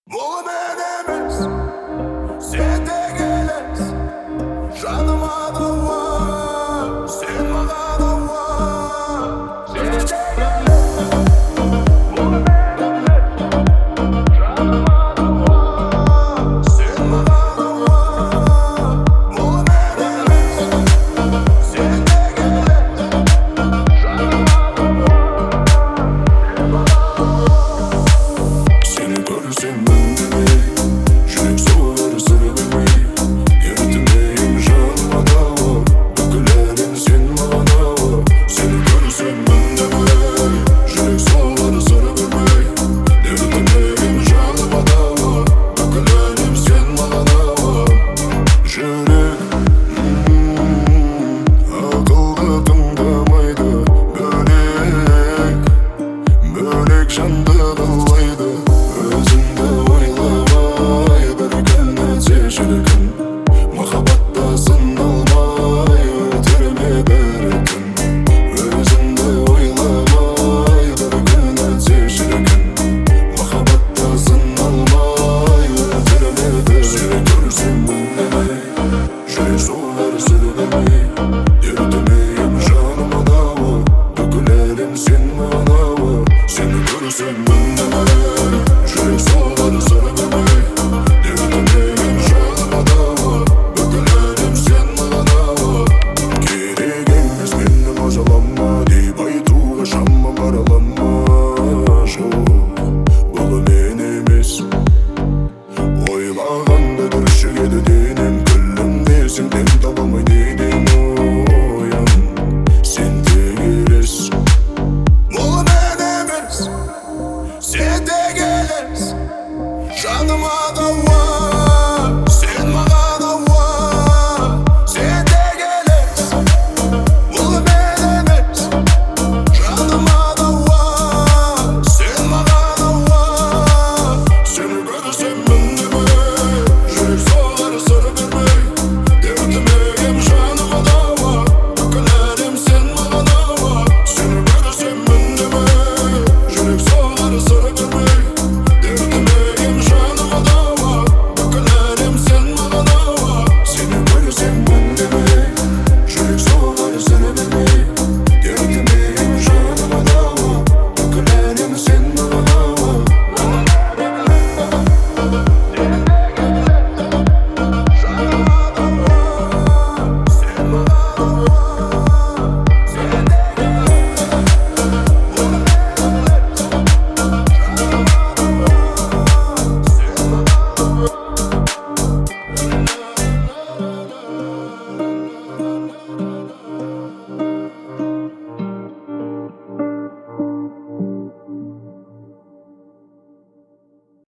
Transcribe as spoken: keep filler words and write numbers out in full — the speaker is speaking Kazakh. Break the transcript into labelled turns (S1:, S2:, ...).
S1: Бұл мен емес, сен де келес, жаныма дауа, сен маған ауа. Сен де келес, бұл мен емес, жаныма дауа, сен маған ауа. Бұл мен емес, сен де келес, жаныма дауа, сені көрсем үндемей, жүрек соғар сыр бермей, ерітілмейін жаныма дауа, бүкіл әлем сен маған ауа. Сені көрсем үндемей, жүрек соғар сыр бермей, ерітілмейін жаныма дауа, бүкіл әлем сен маған ауа. Жүрек ақылды тыңдамайды, бөлек бөлек жанды қалайды. Өзіңді ойламай бір күн өтсе шіркін, махаббатта сыналмай өтер ме бәлкім. Өзіңді ойламай бір күн өтсе шіркін, махаббатта сыналмай өтер ме бәлкім. Сені көрсем үндемей, жүрек соғар сыр бермей, ерітілмейін жаныма дауа, бүкіл әлем сен маған ауа. Сені көрсем үндемей, жүрек соғар сыр бермей, ерітілмейін жаныма дауа, бүкіл әлем сен маған ауа. Керек емес мені мазалама деп айтуға шамам баралама. Жоқ, бұл мен емес, ойлағанда түршігеді денем. Күлімдесің дем таба алмай неден оян, сен де келес. Бұл мен емес, сен де келес, жаныма